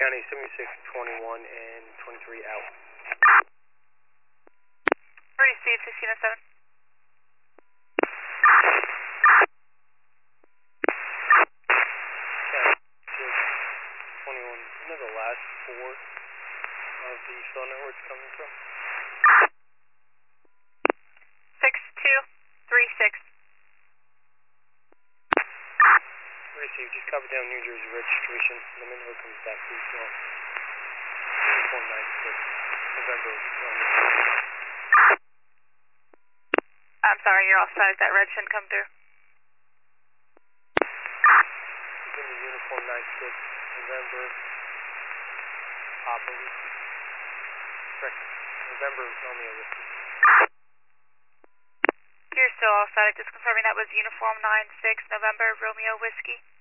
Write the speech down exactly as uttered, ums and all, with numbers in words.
County, seventy-six, twenty-one, and twenty-three out. Receive sixteen oh seven. twenty-one, you know the last four of the phone networks coming from? six two three six. Receive, just copy down New Jersey registration. The minute it comes back, please go. Uniform nine six, November. I'm sorry, you're offside. That red shouldn't come through. Give me uniform nine six, November. Papa Whiskey. Correct. November, Romeo Whiskey. You're still offside. Just confirming that was uniform nine six, November, Romeo Whiskey.